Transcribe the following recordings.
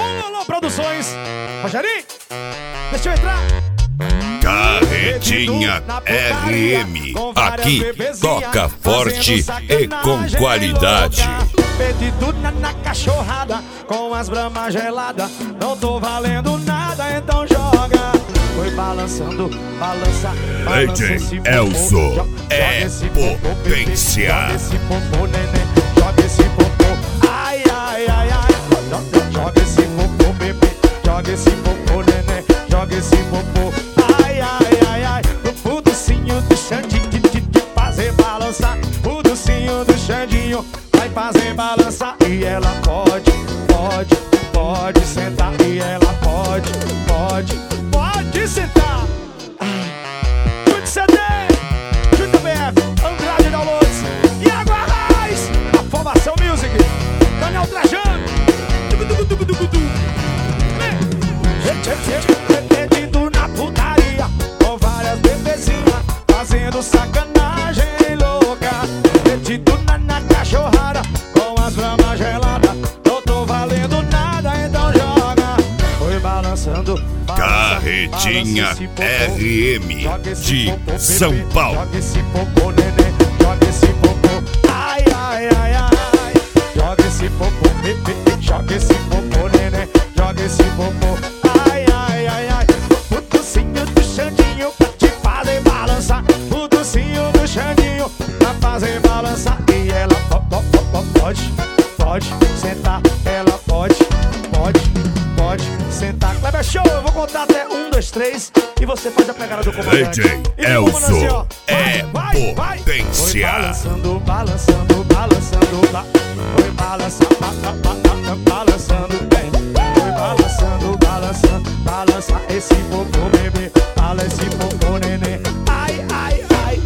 Alô, Produções. Rogerinho, deixa eu entrar. Carretinha RM, aqui toca forte e com qualidade. Perdido na cachorrada, com as bramas geladas. Não tô valendo nada, então joga. Foi balançando, balança, balança. DJ Elzo é potência. Joga esse popô, neném, joga esse popô. Ai, ai, ai, ai. Joga esse popô, bebê. Joga esse popô, neném, joga esse popô. Ai, ai, ai, ai. O docinho do Xandinho de fazer balançar. O docinho do Xandinho vai fazer balançar. E ela pode, pode, pode sentar. E ela pode, pode, pode sentar. Chute CD, Chute BF, Andrade Downloads, Iago Arraes, a Formação Music, Daniel Trajano. Perdido na putaria, com várias bebezinhas, fazendo sacanagem louca. Perdido na cachorrada, com as bramas geladas. Não tô valendo nada, então joga. Foi balançando, Carretinha RM de São Paulo. joga esse popô, neném, joga esse popô. Ai, ai, ai, ai. Joga esse popô, bebê, joga esse popô, neném, joga esse popô. Ai, ai, ai, ai. O docinho do Xandinho pra te fazer balançar. O docinho do Xandinho pra fazer balançar. E ela pode, pode sentar. Ela pode, pode, pode sentar. Kleber Show, eu vou contar até 1, 2, 3 e você faz a pegada do comandante. DJ Elzo é Foi potência. balançando, balançando, balançando. Foi balançando, balançando, bem. Foi balançando, balançando, balança esse popô, bebê. Fala esse popô, neném. Ai, ai, ai.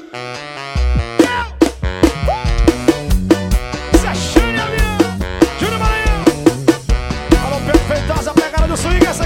Isso é Xande, amigo. Júnior Maranhão. Falou perfeitosa, pegada do swing, essa